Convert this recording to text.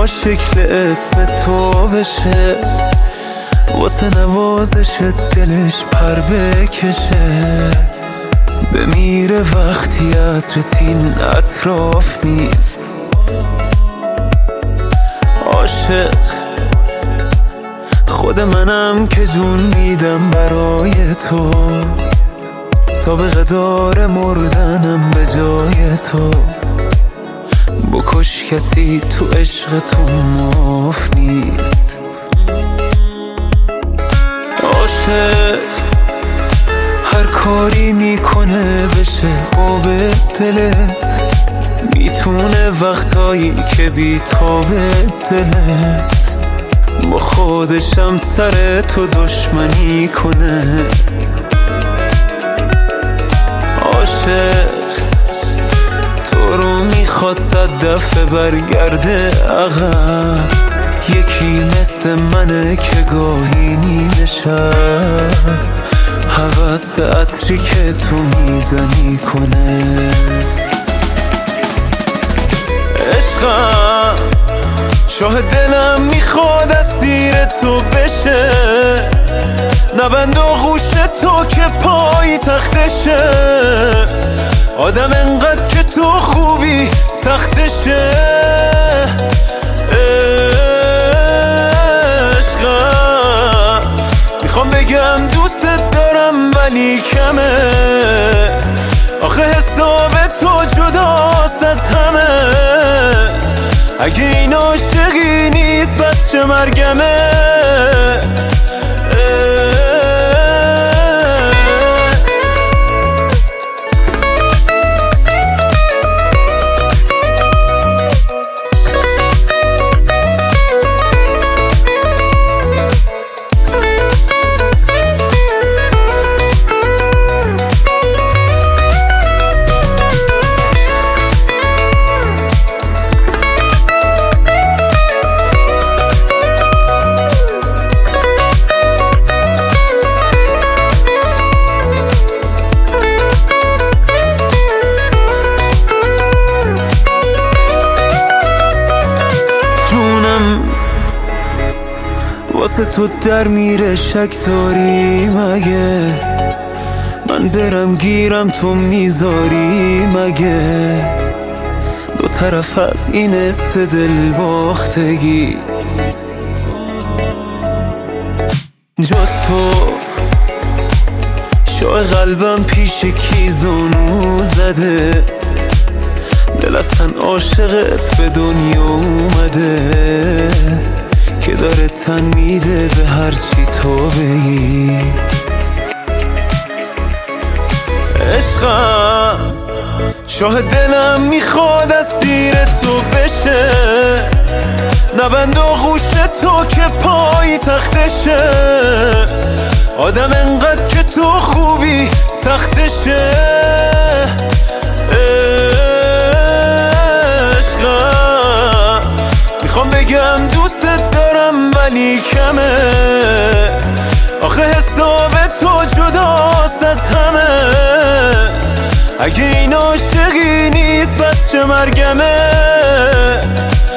با شکل اسم تو بشه، واسه نوازش دلش پر بکشه، بمیره وقتی عطرت این اطراف نیست. عاشق خود منم که جون میدم برای تو، سابقه داره مردنم به جای تو. بکش کسی تو عشق تو معاف نیست. عاشق هر کاری میکنه بشه باب دلت، میتونه وقتایی که بی‌تاب دلت با خودشم سر تو دشمنی کنه. عاشق تو رو میخواد 100 دفعه برگرده عقب، یکی مثل منه که گاهی نیمه شب هوس عطری که تو میزنی کنه. عشقم شاه دلم میخواد اسیر تو بشه، نبند آغوش تو که پای تختشه، آدم انقدر که تو خوبی سختشه. عشقم میخوام بگم دوست دارم ولی کمه، آخه حساب تو جداست از همه. اگه این عاشقی نیست پس چه مرگمه. واسه تو در میره شک داری مگه، من برم گیرم تو میذاری مگه، دو طرف از این است دل باختگی. جز تو شاه قلبم پیش کی زانو زده، دل از تن عاشقت به دنیا اومده، که داره تن میده به هرچی تو بگی. عشقم شاه دلم میخواد اسیر تو بشه، نبند آغوش تو که پای تختشه، آدم انقدر که تو خوبی سختشه. عشقم میخوام بگم دوست دارم ولی کمه، آخه حساب تو جداست از همه. اگه این عاشقی نیست پس چه مرگمه.